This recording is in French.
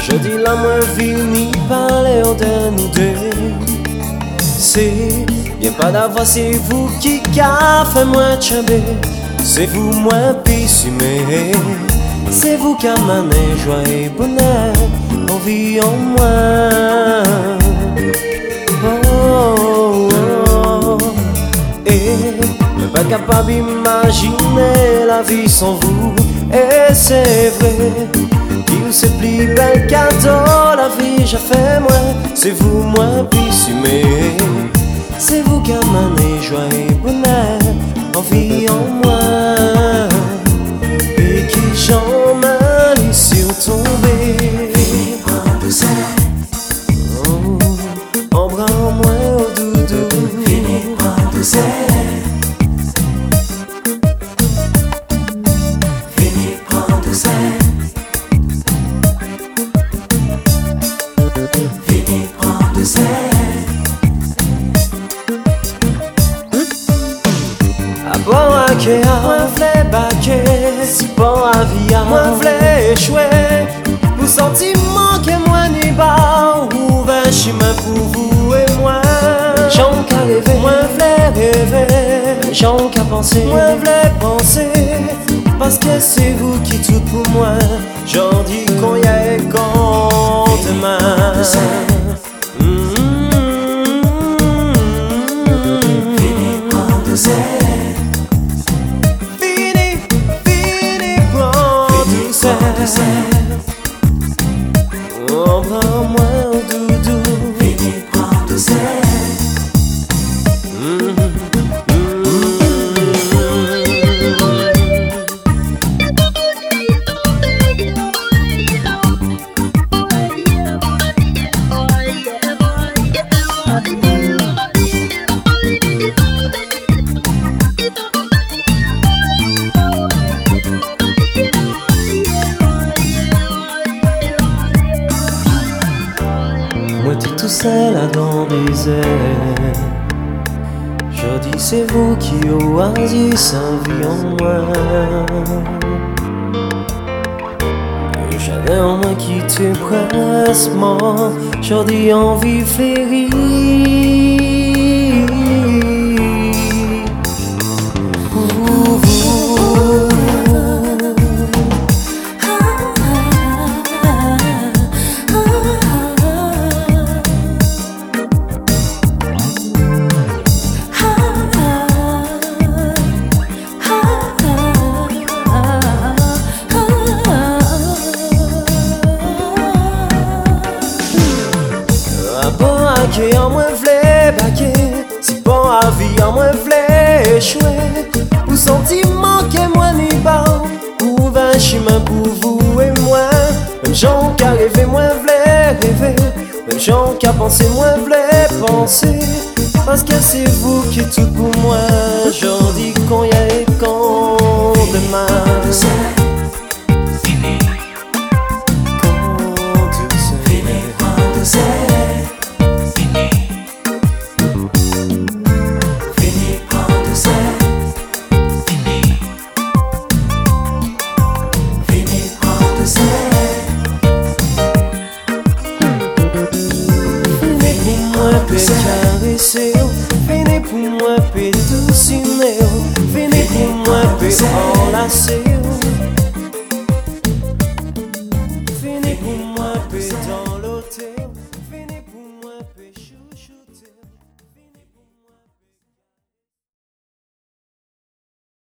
Je dis la moins vini parler de nous deux. C'est bien pas d'avoir, c'est vous qui a fait moins tchambé. C'est vous moins pissumé. C'est vous qui amenez joie et bonheur en vie en moi. Oh, oh. Et même pas capable d'imaginer la vie sans vous. Et c'est vrai, qu'il c'est plus bel cadeau la vie j'ai fait moi. C'est vous moins pissumé. C'est vous qui amenez joie et bonheur en vie en moi. Et qui j'en m'en sur tomber. Venez prendre ça. En bras en moins au doudou. Venez prendre ça. Venez prendre ça. Venez prendre ça. A bon à que moi v'lais baquer, si bon à via moi v'lais échouer. Vous sentiment que moi n'y bas, ouvert chemin pour vous et moi. J'en qu'à rêver, moi v'lais rêver. J'en qu'à penser, moi v'lais penser. Parce que c'est vous qui tout pour moi. J'en dis qu'on y a et qu'on demain. Venez prendre ça. En bras en moins au doudou. Venez prendre ça. Moi t'es tout seul à dans des airs. Je dis c'est vous qui oisissez en vie en moi. Et j'avais en moi qui te presse mort. Je dis envie fleurie. Pour vous. Qui en moins v'lait baquer, si bon à vie en moins v'lait échouer. Ou sentiment que moi n'y bas, ouvert un chemin pour vous et moi. Même gens qu'à rêver, moi v'lait rêver. Même gens qu'à penser, moi v'lait penser. Parce que c'est vous qui tout pour moi. J'en dis qu'on y a et qu'on demain. Venez pour moi, paix douciner. Venez pour moi, paix enlacer.